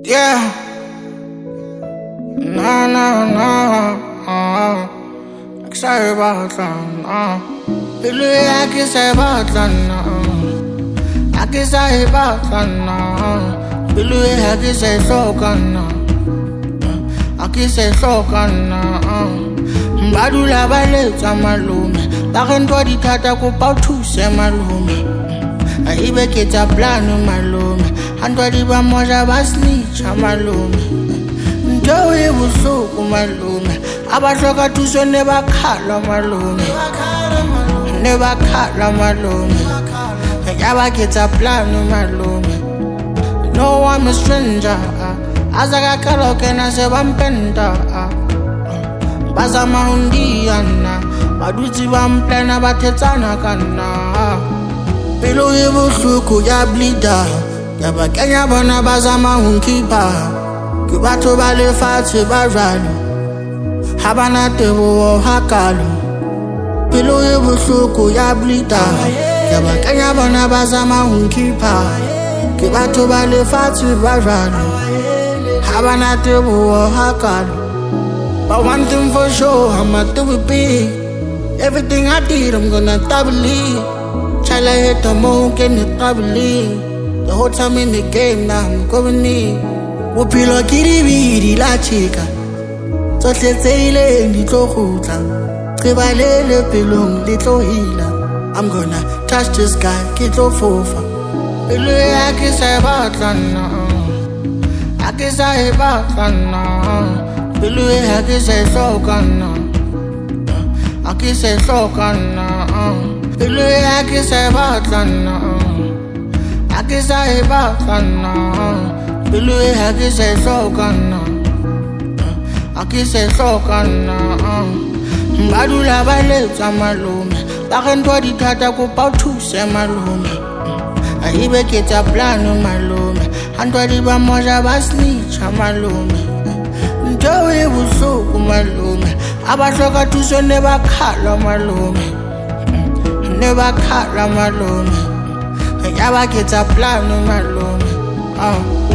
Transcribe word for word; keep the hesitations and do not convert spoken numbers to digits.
Yeah. No, no, no. Uh, sorry about that. Uh, Billy, I can say about that. Uh, I can say about that. Uh, Billy, I can say so can. Uh, I can say so can. Uh, Badula baleta malume. Bakentwa ditata kopa thuse malume. Aibe ketsa plano malume. Antwa di ba moja ba snitch malume. Ntho e bohloko malume. Abahloka thuso ne ba khala malume. Ne ba khala malume. Ya ba ketsa plano malume. No, I'm a stranger. Azaka kaloke na se bampenta. Bazama undiana. Badutsi bamplana batetsana kana. Pelo e bohloko ya bleeda. Ya ba kenya bona bazama unkipa. Ke batho ba lefatshe ba jalo. Ha bana tebo hakalo. Pelo e bohloko ya bleeda. Ya ba kenya bona bazama unkipa. Ke batho ba lefatshe ba jalo. Ha bana tebo hakalo. But one thing for sure, I'ma do it big. Everything I did, I'm gonna double it. Try to hit the moon, can you double it? The whole time in the game, now I'm going in. Wupilo kiribiri la chica. So let's say little hoota. Tribalele pilum, little healer. I'm gonna touch this guy, get your fofa. Billy, I can say about that. I can say about that. Billy, I can say so can. I can say so can. Billy, I can say about that. I can say about that. Billy, I can say so can. I can say so can. Badula baleta malume. Bakentwa ditata kopa thuse malume. Aibe ketsa plano malume. Antwa di ba moja ba snitch malume. Ntho e bohloko malume. Abahloka thuso ne ba khala malume. Ne ba khala malume. Ya ba ketsa plano malume. Oh.